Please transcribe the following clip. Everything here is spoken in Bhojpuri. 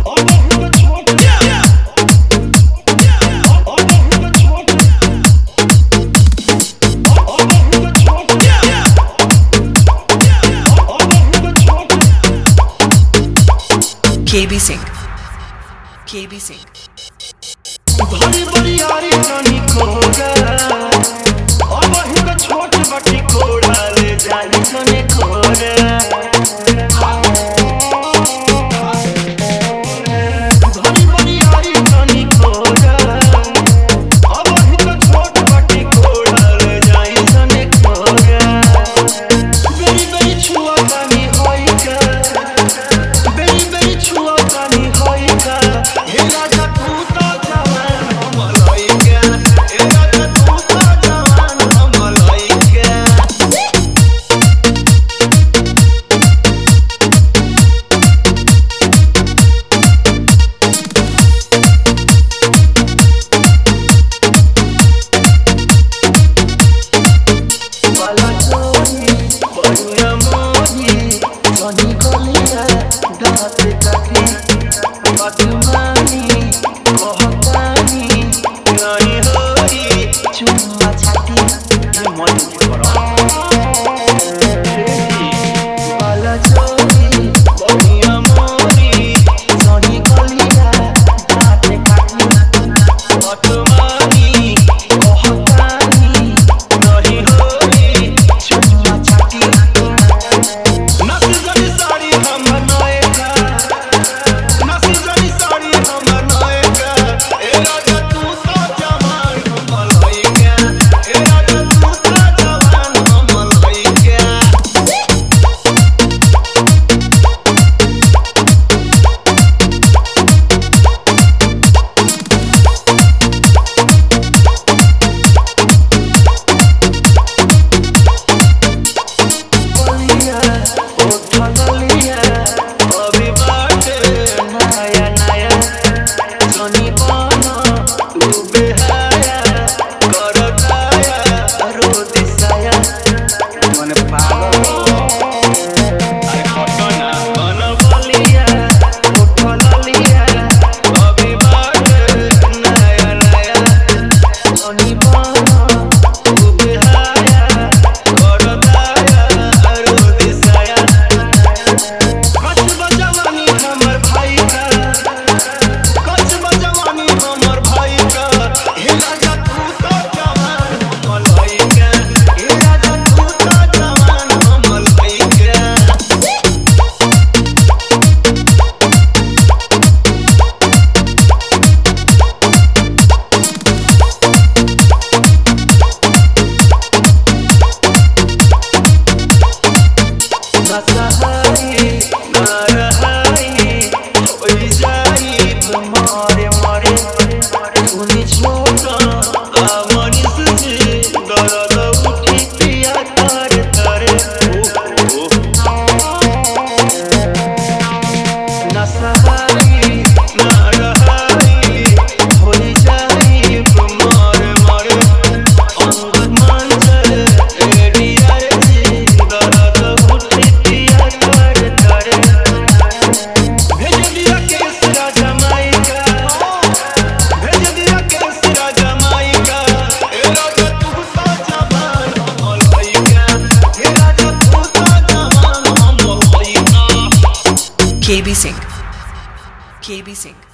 KB Singh. KB Singh. बड़ी बड़ी यारी जानी खोगा और वही तो छोट बटी कोड़ा ले जानी जाने खोगा बड़ी बड़ी यारी जानी खोगा और वही तो छोट बटी कोड़ा ले जानी जाने खोगा बेरी बेरी छुआ जानी होई का बेरी बेरी छुआ जानी होई का हे राजा तू तो KB Singh. KB Singh.